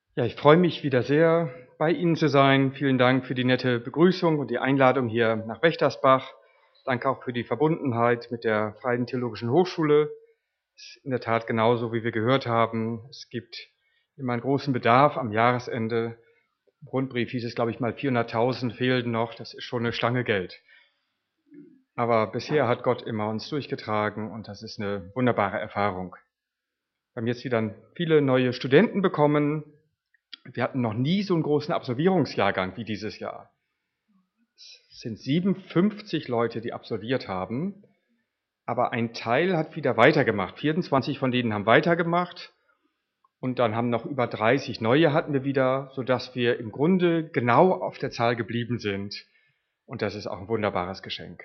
Ja, ich freue mich wieder sehr, bei Ihnen zu sein. Vielen Dank für die nette Begrüßung und die Einladung hier nach Wächtersbach. Danke auch für die Verbundenheit mit der Freien Theologischen Hochschule. Es ist in der Tat genauso, wie wir gehört haben. Es gibt immer einen großen Bedarf am Jahresende. Im Rundbrief hieß es, glaube ich, mal 400.000 fehlten noch. Das ist schon eine Stange Geld. Aber bisher hat Gott immer uns durchgetragen und das ist eine wunderbare Erfahrung. Wir haben jetzt wieder viele neue Studenten bekommen. Wir hatten noch nie so einen großen Absolvierungsjahrgang wie dieses Jahr. Es sind 57 Leute, die absolviert haben, aber ein Teil hat wieder weitergemacht. 24 von denen haben weitergemacht und dann haben noch über 30 neue hatten wir wieder, sodass wir im Grunde genau auf der Zahl geblieben sind. Und das ist auch ein wunderbares Geschenk.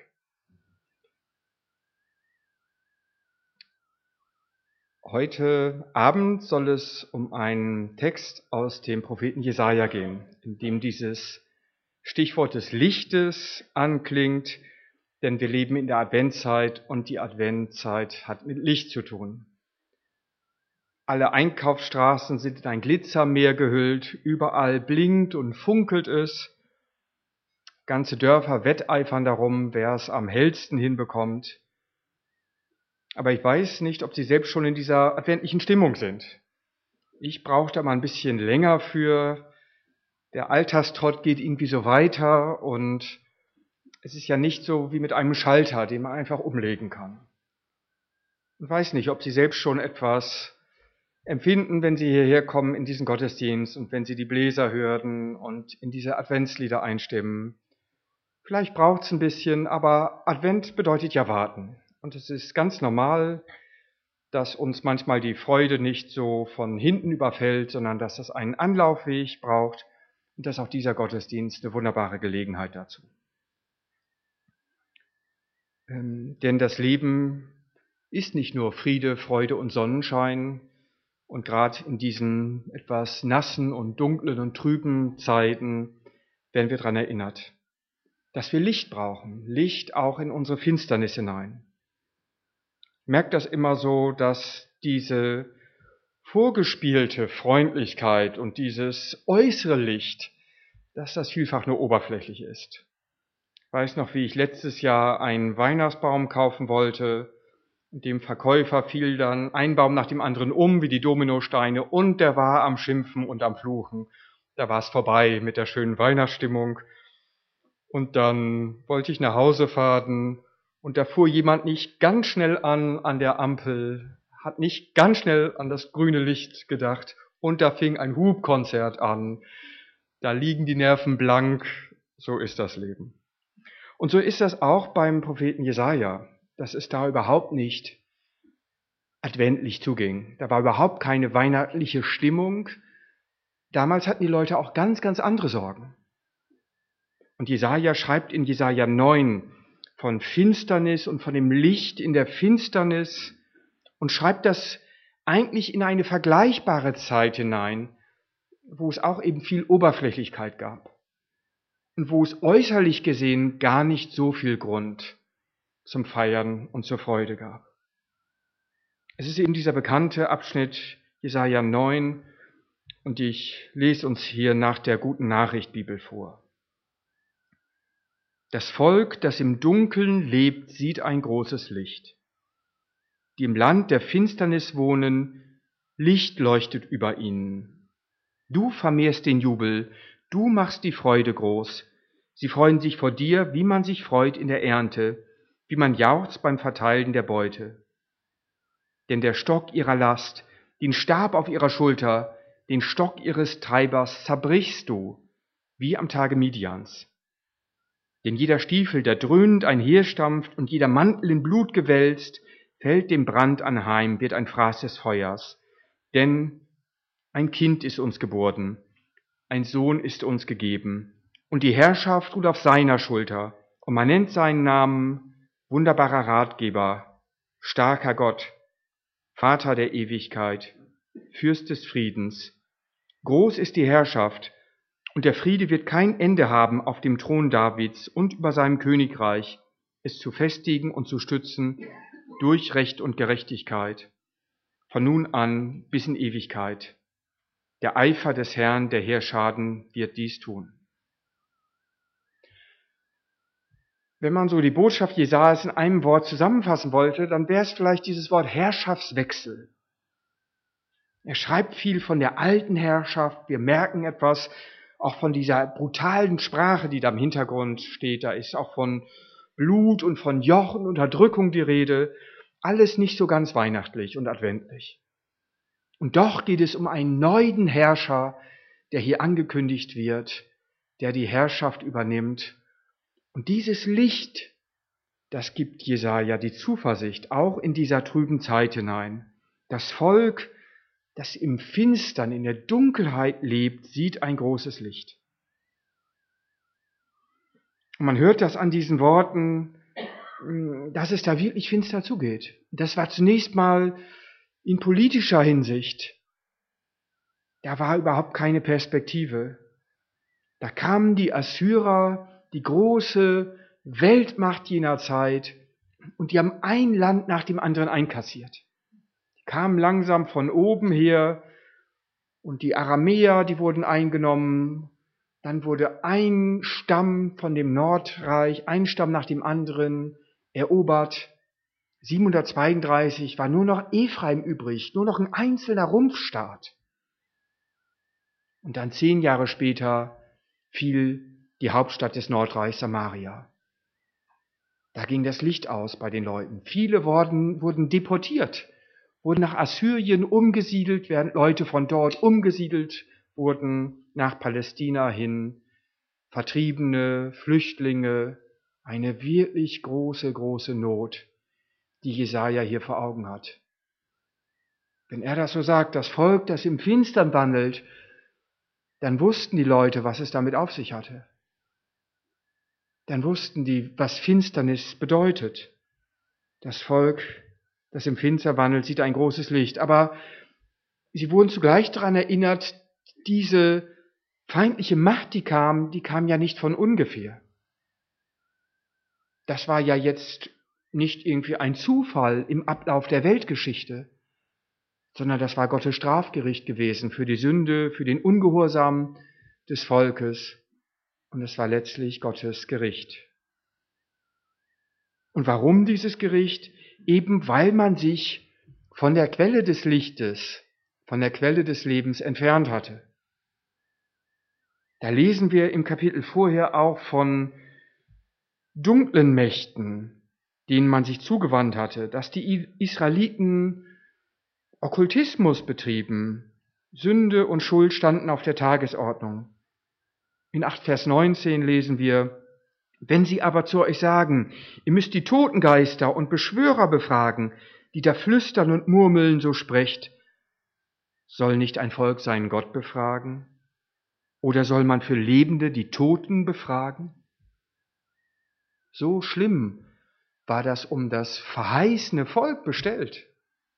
Heute Abend soll es um einen Text aus dem Propheten Jesaja gehen, in dem dieses Stichwort des Lichtes anklingt, denn wir leben in der Adventzeit und die Adventzeit hat mit Licht zu tun. Alle Einkaufsstraßen sind in ein Glitzermeer gehüllt, überall blinkt und funkelt es. Ganze Dörfer wetteifern darum, wer es am hellsten hinbekommt. Aber ich weiß nicht, ob Sie selbst schon in dieser adventlichen Stimmung sind. Ich brauche da mal ein bisschen länger für. Der Alltagstrott geht irgendwie so weiter und es ist ja nicht so wie mit einem Schalter, den man einfach umlegen kann. Ich weiß nicht, ob Sie selbst schon etwas empfinden, wenn Sie hierher kommen in diesen Gottesdienst und wenn Sie die Bläser hören und in diese Adventslieder einstimmen. Vielleicht braucht es ein bisschen, aber Advent bedeutet ja warten. Und es ist ganz normal, dass uns manchmal die Freude nicht so von hinten überfällt, sondern dass es einen Anlaufweg braucht und dass auch dieser Gottesdienst eine wunderbare Gelegenheit dazu. Denn das Leben ist nicht nur Friede, Freude und Sonnenschein. Und gerade in diesen etwas nassen und dunklen und trüben Zeiten werden wir daran erinnert, dass wir Licht brauchen, Licht auch in unsere Finsternis hinein. Ich merke das immer so, dass diese vorgespielte Freundlichkeit und dieses äußere Licht, dass das vielfach nur oberflächlich ist. Ich weiß noch, wie ich letztes Jahr einen Weihnachtsbaum kaufen wollte. Dem Verkäufer fiel dann ein Baum nach dem anderen um, wie die Dominosteine, und der war am Schimpfen und am Fluchen. Da war es vorbei mit der schönen Weihnachtsstimmung. Und dann wollte ich nach Hause fahren und da fuhr jemand nicht ganz schnell an der Ampel, hat nicht ganz schnell an das grüne Licht gedacht und da fing ein Hubkonzert an. Da liegen die Nerven blank, so ist das Leben. Und so ist das auch beim Propheten Jesaja, dass es da überhaupt nicht adventlich zuging. Da war überhaupt keine weihnachtliche Stimmung. Damals hatten die Leute auch ganz, ganz andere Sorgen. Und Jesaja schreibt in Jesaja 9 von Finsternis und von dem Licht in der Finsternis und schreibt das eigentlich in eine vergleichbare Zeit hinein, wo es auch eben viel Oberflächlichkeit gab und wo es äußerlich gesehen gar nicht so viel Grund zum Feiern und zur Freude gab. Es ist eben dieser bekannte Abschnitt Jesaja 9 und ich lese uns hier nach der Guten Nachricht Bibel vor. Das Volk, das im Dunkeln lebt, sieht ein großes Licht. Die im Land der Finsternis wohnen, Licht leuchtet über ihnen. Du vermehrst den Jubel, du machst die Freude groß. Sie freuen sich vor dir, wie man sich freut in der Ernte, wie man jauchzt beim Verteilen der Beute. Denn der Stock ihrer Last, den Stab auf ihrer Schulter, den Stock ihres Treibers zerbrichst du, wie am Tage Midians. Denn jeder Stiefel, der dröhnend einherstampft und jeder Mantel in Blut gewälzt, fällt dem Brand anheim, wird ein Fraß des Feuers. Denn ein Kind ist uns geboren, ein Sohn ist uns gegeben, und die Herrschaft ruht auf seiner Schulter, und man nennt seinen Namen wunderbarer Ratgeber, starker Gott, Vater der Ewigkeit, Fürst des Friedens. Groß ist die Herrschaft, und der Friede wird kein Ende haben auf dem Thron Davids und über seinem Königreich, es zu festigen und zu stützen durch Recht und Gerechtigkeit, von nun an bis in Ewigkeit. Der Eifer des Herrn, der Heerschaaren, wird dies tun. Wenn man so die Botschaft Jesajas in einem Wort zusammenfassen wollte, dann wäre es vielleicht dieses Wort Herrschaftswechsel. Er schreibt viel von der alten Herrschaft. Wir merken etwas auch von dieser brutalen Sprache, die da im Hintergrund steht. Da ist auch von Blut und von Joch und Unterdrückung die Rede. Alles nicht so ganz weihnachtlich und adventlich. Und doch geht es um einen neuen Herrscher, der hier angekündigt wird, der die Herrschaft übernimmt. Und dieses Licht, das gibt Jesaja die Zuversicht, auch in dieser trüben Zeit hinein. Das Volk, das im Finstern, in der Dunkelheit lebt, sieht ein großes Licht. Und man hört das an diesen Worten, dass es da wirklich finster zugeht. Das war zunächst mal in politischer Hinsicht. Da war überhaupt keine Perspektive. Da kamen die Assyrer, die große Weltmacht jener Zeit, und die haben ein Land nach dem anderen einkassiert. Die kamen langsam von oben her und die Aramäer, die wurden eingenommen. Dann wurde ein Stamm von dem Nordreich, ein Stamm nach dem anderen erobert. 732 war nur noch Ephraim übrig, nur noch ein einzelner Rumpfstaat. Und dann 10 Jahre später fiel die Hauptstadt des Nordreichs, Samaria. Da ging das Licht aus bei den Leuten. Viele wurden deportiert, wurden nach Assyrien umgesiedelt, während Leute von dort umgesiedelt wurden nach Palästina hin. Vertriebene, Flüchtlinge, eine wirklich große, große Not, die Jesaja hier vor Augen hat. Wenn er das so sagt, das Volk, das im Finstern wandelt, dann wussten die Leute, was es damit auf sich hatte. Dann wussten die, was Finsternis bedeutet. Das Volk, das im Finstern wandelt, sieht ein großes Licht. Aber sie wurden zugleich daran erinnert, diese feindliche Macht, die kam ja nicht von ungefähr. Das war ja jetzt nicht irgendwie ein Zufall im Ablauf der Weltgeschichte, sondern das war Gottes Strafgericht gewesen für die Sünde, für den Ungehorsam des Volkes. Und es war letztlich Gottes Gericht. Und warum dieses Gericht? Eben weil man sich von der Quelle des Lichtes, von der Quelle des Lebens entfernt hatte. Da lesen wir im Kapitel vorher auch von dunklen Mächten, denen man sich zugewandt hatte, dass die Israeliten Okkultismus betrieben. Sünde und Schuld standen auf der Tagesordnung. In 8 Vers 19 lesen wir, wenn sie aber zu euch sagen, ihr müsst die Totengeister und Beschwörer befragen, die da flüstern und murmeln, so sprecht, soll nicht ein Volk seinen Gott befragen? Oder soll man für Lebende die Toten befragen? So schlimm war das um das verheißene Volk bestellt,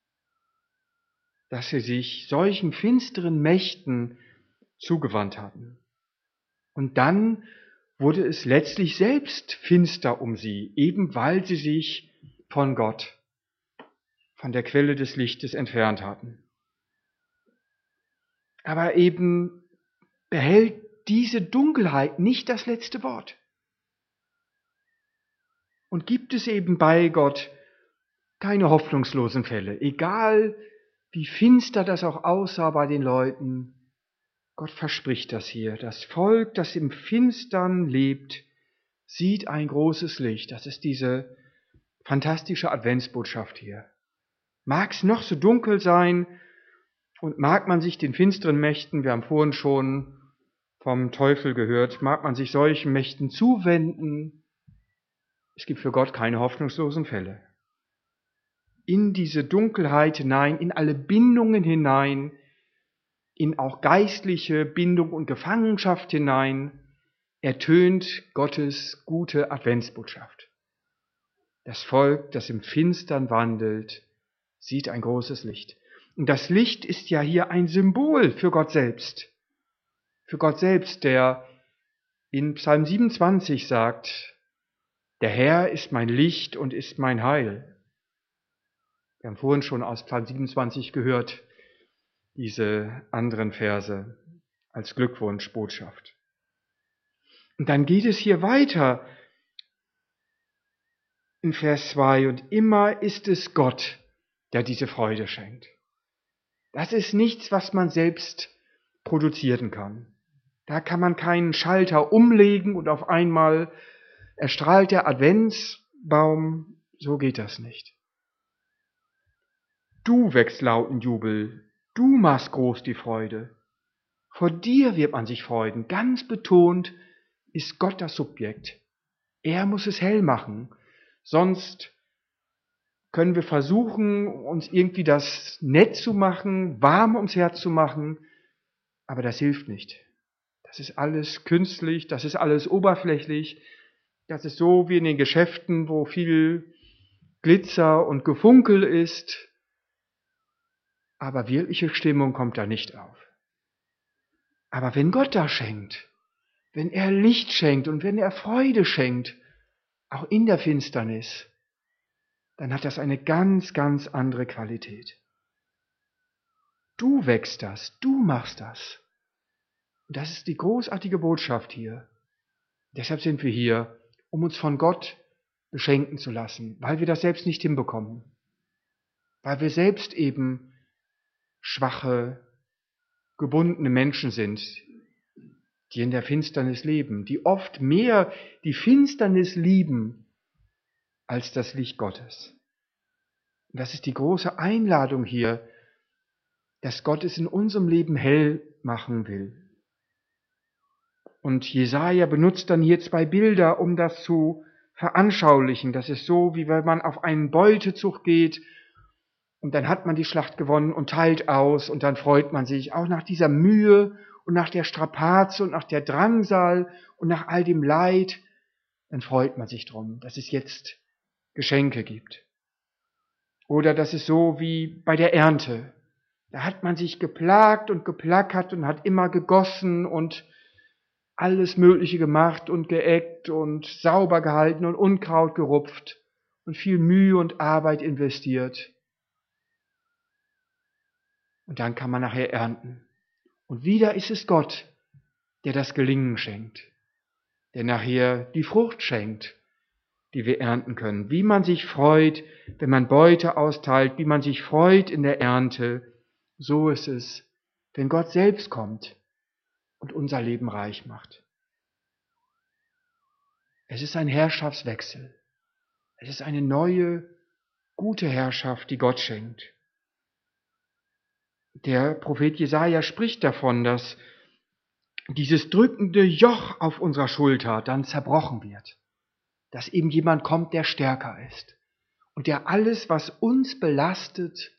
dass sie sich solchen finsteren Mächten zugewandt hatten. Und dann wurde es letztlich selbst finster um sie, eben weil sie sich von Gott, von der Quelle des Lichtes entfernt hatten. Aber eben behält diese Dunkelheit nicht das letzte Wort. Und gibt es eben bei Gott keine hoffnungslosen Fälle, egal wie finster das auch aussah bei den Leuten. Gott verspricht das hier. Das Volk, das im Finstern lebt, sieht ein großes Licht. Das ist diese fantastische Adventsbotschaft hier. Mag es noch so dunkel sein und mag man sich den finsteren Mächten, wir haben vorhin schon vom Teufel gehört, mag man sich solchen Mächten zuwenden, es gibt für Gott keine hoffnungslosen Fälle. In diese Dunkelheit hinein, in alle Bindungen hinein, in auch geistliche Bindung und Gefangenschaft hinein, ertönt Gottes gute Adventsbotschaft. Das Volk, das im Finstern wandelt, sieht ein großes Licht. Und das Licht ist ja hier ein Symbol für Gott selbst. Für Gott selbst, der in Psalm 27 sagt, der Herr ist mein Licht und ist mein Heil. Wir haben vorhin schon aus Psalm 27 gehört, diese anderen Verse als Glückwunschbotschaft. Und dann geht es hier weiter in Vers 2, und immer ist es Gott, der diese Freude schenkt. Das ist nichts, was man selbst produzieren kann. Da kann man keinen Schalter umlegen und auf einmal erstrahlt der Adventsbaum. So geht das nicht. Du wächst lauten Jubel, du machst groß die Freude. Vor dir wird man sich freuen. Ganz betont ist Gott das Subjekt. Er muss es hell machen. Sonst können wir versuchen, uns irgendwie das nett zu machen, warm ums Herz zu machen, aber das hilft nicht. Das ist alles künstlich, das ist alles oberflächlich, das ist so wie in den Geschäften, wo viel Glitzer und Gefunkel ist, aber wirkliche Stimmung kommt da nicht auf. Aber wenn Gott da schenkt, wenn er Licht schenkt und wenn er Freude schenkt, auch in der Finsternis, dann hat das eine ganz, ganz andere Qualität. Du wächst das, du machst das. Und das ist die großartige Botschaft hier. Deshalb sind wir hier, um uns von Gott beschenken zu lassen, weil wir das selbst nicht hinbekommen. Weil wir selbst eben schwache, gebundene Menschen sind, die in der Finsternis leben, die oft mehr die Finsternis lieben als das Licht Gottes. Und das ist die große Einladung hier, dass Gott es in unserem Leben hell machen will. Und Jesaja benutzt dann hier 2 Bilder, um das zu veranschaulichen. Das ist so, wie wenn man auf einen Beutezug geht und dann hat man die Schlacht gewonnen und teilt aus und dann freut man sich auch nach dieser Mühe und nach der Strapaze und nach der Drangsal und nach all dem Leid. Dann freut man sich drum, dass es jetzt Geschenke gibt. Oder das ist so wie bei der Ernte. Da hat man sich geplagt und geplackert und hat immer gegossen und alles Mögliche gemacht und geeckt und sauber gehalten und Unkraut gerupft und viel Mühe und Arbeit investiert. Und dann kann man nachher ernten. Und wieder ist es Gott, der das Gelingen schenkt, der nachher die Frucht schenkt, die wir ernten können. Wie man sich freut, wenn man Beute austeilt, wie man sich freut in der Ernte, so ist es, wenn Gott selbst kommt und unser Leben reich macht. Es ist ein Herrschaftswechsel. Es ist eine neue, gute Herrschaft, die Gott schenkt. Der Prophet Jesaja spricht davon, dass dieses drückende Joch auf unserer Schulter dann zerbrochen wird. Dass eben jemand kommt, der stärker ist und der alles, was uns belastet,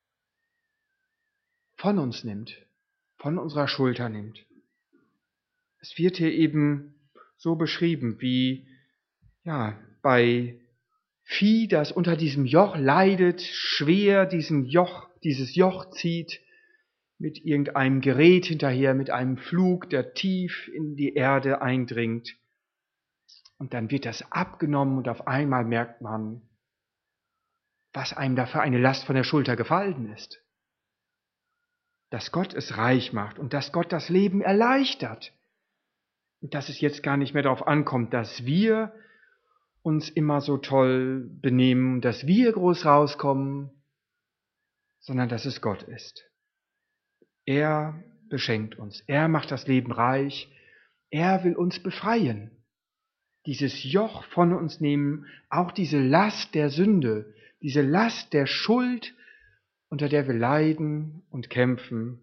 von uns nimmt, von unserer Schulter nimmt. Es wird hier eben so beschrieben, wie bei Vieh, das unter diesem Joch leidet, schwer dieses Joch zieht, mit irgendeinem Gerät hinterher, mit einem Flug, der tief in die Erde eindringt. Und dann wird das abgenommen und auf einmal merkt man, was einem da für eine Last von der Schulter gefallen ist. Dass Gott es reich macht und dass Gott das Leben erleichtert. Und dass es jetzt gar nicht mehr darauf ankommt, dass wir uns immer so toll benehmen, dass wir groß rauskommen, sondern dass es Gott ist. Er beschenkt uns, er macht das Leben reich, er will uns befreien, dieses Joch von uns nehmen, auch diese Last der Sünde, diese Last der Schuld, unter der wir leiden und kämpfen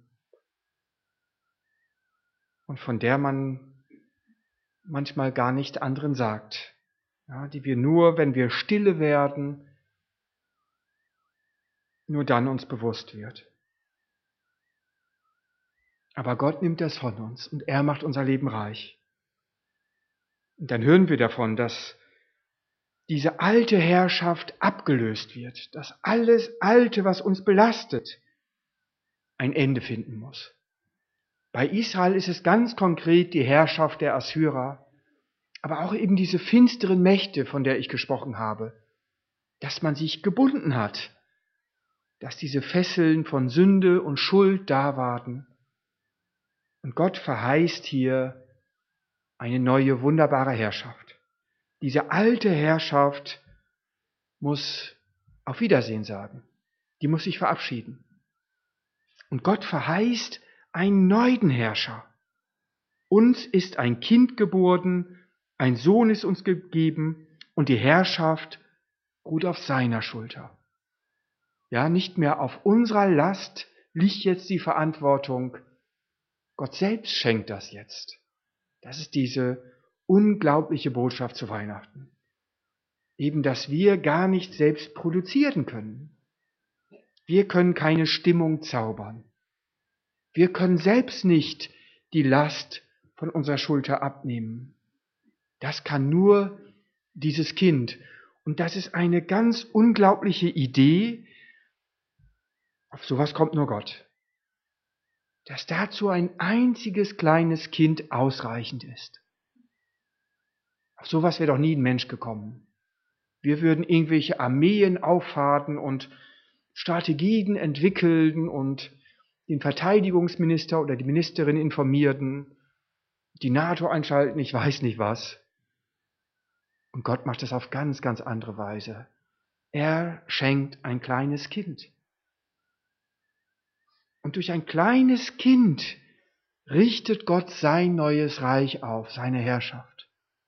und von der man manchmal gar nicht anderen sagt, ja, die wir nur, wenn wir stille werden, nur dann uns bewusst wird. Aber Gott nimmt das von uns und er macht unser Leben reich. Und dann hören wir davon, dass diese alte Herrschaft abgelöst wird, dass alles Alte, was uns belastet, ein Ende finden muss. Bei Israel ist es ganz konkret die Herrschaft der Assyrer, aber auch eben diese finsteren Mächte, von der ich gesprochen habe, dass man sich gebunden hat dass diese Fesseln von Sünde und Schuld da warten. Und Gott verheißt hier eine neue, wunderbare Herrschaft. Diese alte Herrschaft muss auf Wiedersehen sagen. Die muss sich verabschieden. Und Gott verheißt einen neuen Herrscher. Uns ist ein Kind geboren, ein Sohn ist uns gegeben und die Herrschaft ruht auf seiner Schulter. Ja, nicht mehr auf unserer Last liegt jetzt die Verantwortung. Gott selbst schenkt das jetzt. Das ist diese unglaubliche Botschaft zu Weihnachten. Eben, dass wir gar nicht selbst produzieren können. Wir können keine Stimmung zaubern. Wir können selbst nicht die Last von unserer Schulter abnehmen. Das kann nur dieses Kind. Und das ist eine ganz unglaubliche Idee. Auf sowas kommt nur Gott. Dass dazu ein einziges kleines Kind ausreichend ist. Auf sowas wäre doch nie ein Mensch gekommen. Wir würden irgendwelche Armeen auffahren und Strategien entwickeln und den Verteidigungsminister oder die Ministerin informierten, die NATO einschalten, ich weiß nicht was. Und Gott macht das auf ganz, ganz andere Weise. Er schenkt ein kleines Kind. Und durch ein kleines Kind richtet Gott sein neues Reich auf, seine Herrschaft.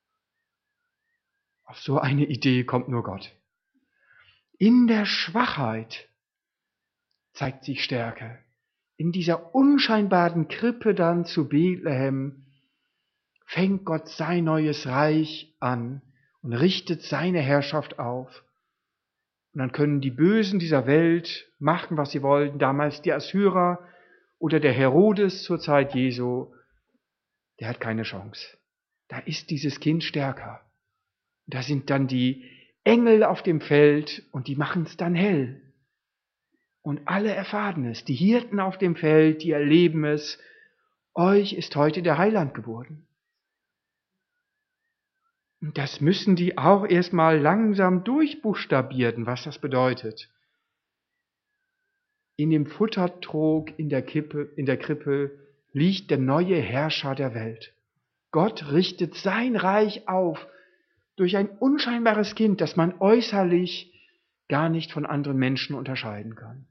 Auf so eine Idee kommt nur Gott. In der Schwachheit zeigt sich Stärke. In dieser unscheinbaren Krippe dann zu Bethlehem fängt Gott sein neues Reich an und richtet seine Herrschaft auf. Und dann können die Bösen dieser Welt machen, was sie wollten. Damals die Assyrer oder der Herodes zur Zeit Jesu, der hat keine Chance. Da ist dieses Kind stärker. Da sind dann die Engel auf dem Feld und die machen es dann hell. Und alle erfahren es. Die Hirten auf dem Feld, die erleben es. Euch ist heute der Heiland geboren. Und das müssen die auch erstmal langsam durchbuchstabieren, was das bedeutet. In dem Futtertrog in der Krippe liegt der neue Herrscher der Welt. Gott richtet sein Reich auf durch ein unscheinbares Kind, das man äußerlich gar nicht von anderen Menschen unterscheiden kann.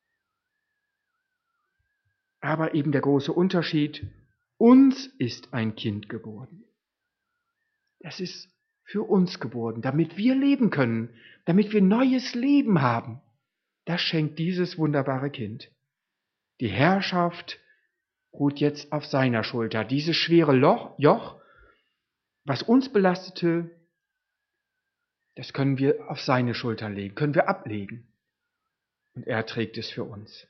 Aber eben der große Unterschied, uns ist ein Kind geboren. Das ist für uns geboren, damit wir leben können, damit wir neues Leben haben. Das schenkt dieses wunderbare Kind. Die Herrschaft ruht jetzt auf seiner Schulter. Dieses schwere Joch, was uns belastete, das können wir auf seine Schultern legen, können wir ablegen. Und er trägt es für uns.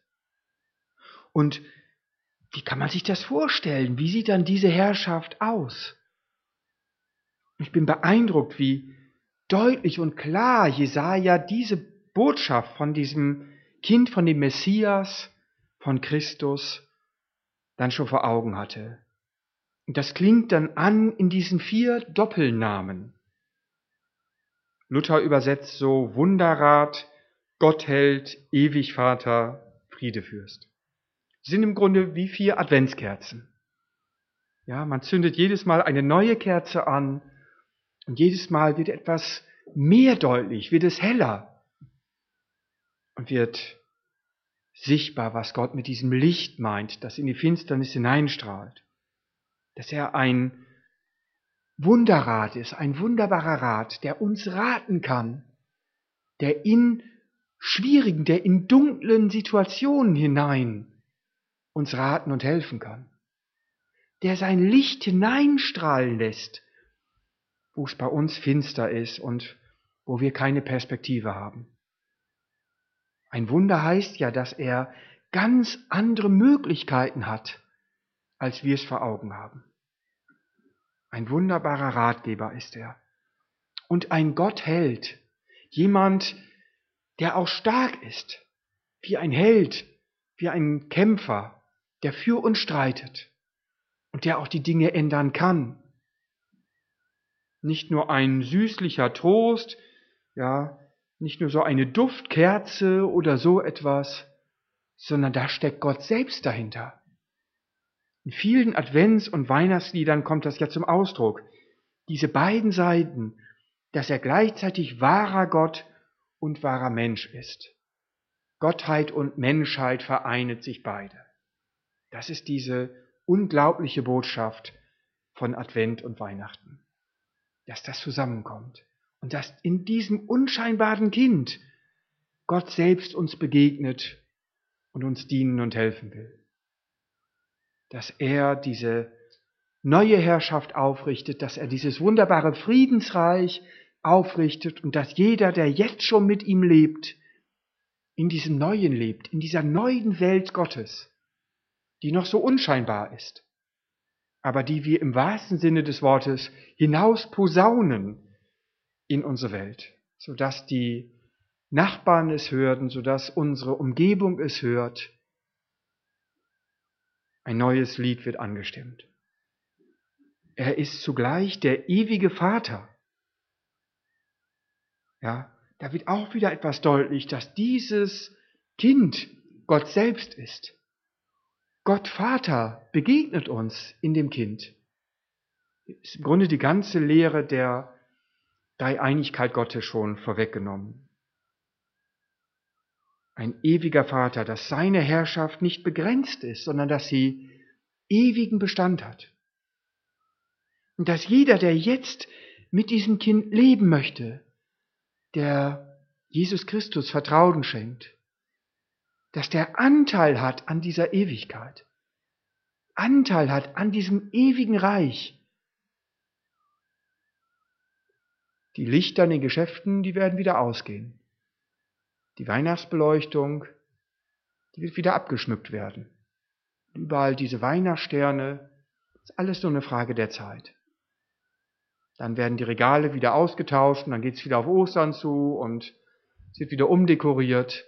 Und wie kann man sich das vorstellen? Wie sieht dann diese Herrschaft aus? Ich bin beeindruckt, wie deutlich und klar Jesaja diese Botschaft von diesem Kind, von dem Messias, von Christus, dann schon vor Augen hatte. Und das klingt dann an in diesen 4 Doppelnamen. Luther übersetzt so Wunderrat, Gottheld, Ewigvater, Friedefürst. Sind im Grunde wie 4 Adventskerzen. Ja, man zündet jedes Mal eine neue Kerze an und jedes Mal wird etwas mehr deutlich, wird es heller und wird sichtbar, was Gott mit diesem Licht meint, das in die Finsternis hineinstrahlt. Dass er ein Wunderrat ist, ein wunderbarer Rat, der uns raten kann, der in schwierigen, der in dunklen Situationen hinein uns raten und helfen kann, der sein Licht hineinstrahlen lässt, wo es bei uns finster ist und wo wir keine Perspektive haben. Ein Wunder heißt ja, dass er ganz andere Möglichkeiten hat, als wir es vor Augen haben. Ein wunderbarer Ratgeber ist er. Und ein Gottheld, jemand, der auch stark ist, wie ein Held, wie ein Kämpfer, der für uns streitet und der auch die Dinge ändern kann. Nicht nur ein süßlicher Trost, ja, nicht nur so eine Duftkerze oder so etwas, sondern da steckt Gott selbst dahinter. In vielen Advents- und Weihnachtsliedern kommt das ja zum Ausdruck. Diese beiden Seiten, dass er gleichzeitig wahrer Gott und wahrer Mensch ist. Gottheit und Menschheit vereint sich beide. Das ist diese unglaubliche Botschaft von Advent und Weihnachten, dass das zusammenkommt und dass in diesem unscheinbaren Kind Gott selbst uns begegnet und uns dienen und helfen will. Dass er diese neue Herrschaft aufrichtet, dass er dieses wunderbare Friedensreich aufrichtet und dass jeder, der jetzt schon mit ihm lebt, in diesem Neuen lebt, in dieser neuen Welt Gottes, die noch so unscheinbar ist, aber die wir im wahrsten Sinne des Wortes hinaus posaunen in unsere Welt, sodass die Nachbarn es hören, sodass unsere Umgebung es hört. Ein neues Lied wird angestimmt. Er ist zugleich der ewige Vater. Ja, da wird auch wieder etwas deutlich, dass dieses Kind Gott selbst ist. Gott Vater begegnet uns in dem Kind. Das ist im Grunde die ganze Lehre der Dreieinigkeit Gottes schon vorweggenommen. Ein ewiger Vater, dass seine Herrschaft nicht begrenzt ist, sondern dass sie ewigen Bestand hat. Und dass jeder, der jetzt mit diesem Kind leben möchte, der Jesus Christus Vertrauen schenkt, dass der Anteil hat an dieser Ewigkeit, Anteil hat an diesem ewigen Reich. Die Lichter in den Geschäften, die werden wieder ausgehen. Die Weihnachtsbeleuchtung, die wird wieder abgeschmückt werden. Überall diese Weihnachtssterne, das ist alles nur eine Frage der Zeit. Dann werden die Regale wieder ausgetauscht und dann geht es wieder auf Ostern zu und es wird wieder umdekoriert.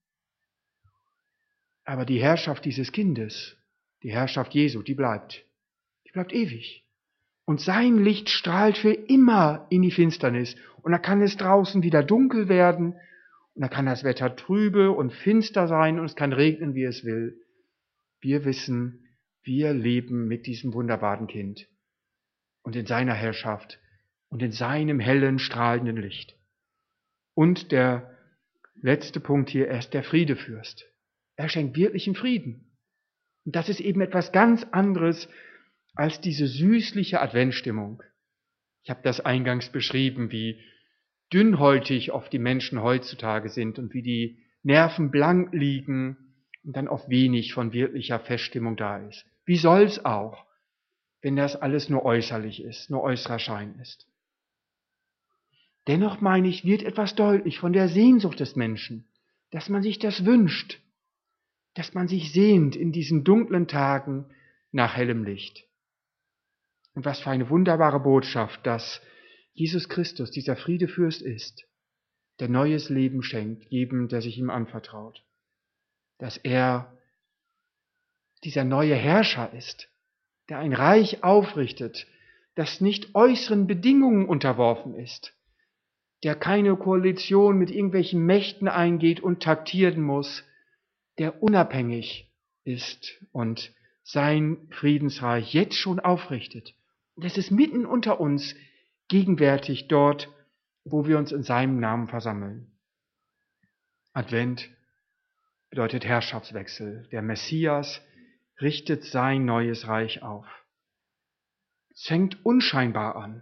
Aber die Herrschaft dieses Kindes, die Herrschaft Jesu, die bleibt ewig. Und sein Licht strahlt für immer in die Finsternis. Und da kann es draußen wieder dunkel werden und da kann das Wetter trübe und finster sein und es kann regnen, wie es will. Wir wissen, wir leben mit diesem wunderbaren Kind und in seiner Herrschaft und in seinem hellen, strahlenden Licht. Und der letzte Punkt hier, er ist der Friedefürst. Er schenkt wirklichen Frieden. Und das ist eben etwas ganz anderes als diese süßliche Adventstimmung. Ich habe das eingangs beschrieben, wie dünnhäutig oft die Menschen heutzutage sind und wie die Nerven blank liegen und dann oft wenig von wirklicher Feststimmung da ist. Wie soll's auch, wenn das alles nur äußerlich ist, nur äußerer Schein ist? Dennoch meine ich, wird etwas deutlich von der Sehnsucht des Menschen, dass man sich das wünscht, dass man sich sehnt in diesen dunklen Tagen nach hellem Licht. Und was für eine wunderbare Botschaft, dass Jesus Christus dieser Friedefürst ist, der neues Leben schenkt, jedem, der sich ihm anvertraut. Dass er dieser neue Herrscher ist, der ein Reich aufrichtet, das nicht äußeren Bedingungen unterworfen ist, der keine Koalition mit irgendwelchen Mächten eingeht und taktieren muss, der unabhängig ist und sein Friedensreich jetzt schon aufrichtet. Und es ist mitten unter uns gegenwärtig dort, wo wir uns in seinem Namen versammeln. Advent bedeutet Herrschaftswechsel. Der Messias richtet sein neues Reich auf. Es fängt unscheinbar an,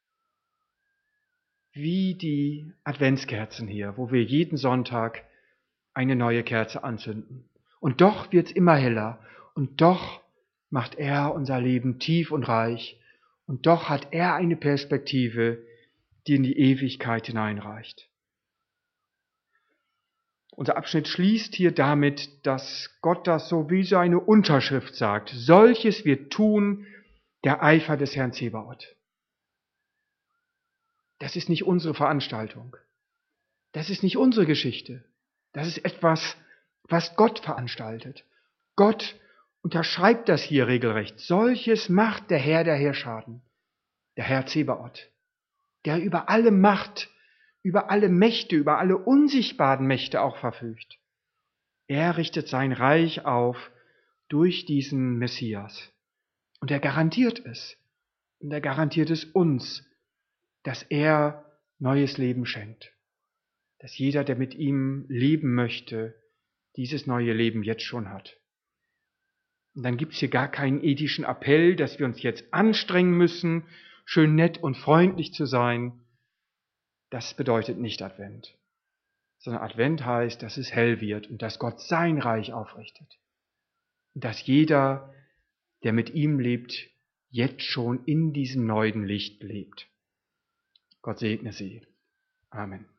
wie die Adventskerzen hier, wo wir jeden Sonntag eine neue Kerze anzünden. Und doch wird's immer heller. Und doch macht er unser Leben tief und reich. Und doch hat er eine Perspektive, die in die Ewigkeit hineinreicht. Unser Abschnitt schließt hier damit, dass Gott das so wie so eine Unterschrift sagt. Solches wird tun der Eifer des Herrn Zebaoth. Das ist nicht unsere Veranstaltung. Das ist nicht unsere Geschichte. Das ist etwas, was Gott veranstaltet. Gott unterschreibt das hier regelrecht. Solches macht der Herrschaden, der Herr Zebaoth, der über alle Macht, über alle Mächte, über alle unsichtbaren Mächte auch verfügt. Er richtet sein Reich auf durch diesen Messias. Und er garantiert es. Und er garantiert es uns, dass er neues Leben schenkt. Dass jeder, der mit ihm leben möchte, dieses neue Leben jetzt schon hat. Und dann gibt es hier gar keinen ethischen Appell, dass wir uns jetzt anstrengen müssen, schön nett und freundlich zu sein. Das bedeutet nicht Advent. Sondern Advent heißt, dass es hell wird und dass Gott sein Reich aufrichtet. Und dass jeder, der mit ihm lebt, jetzt schon in diesem neuen Licht lebt. Gott segne Sie. Amen.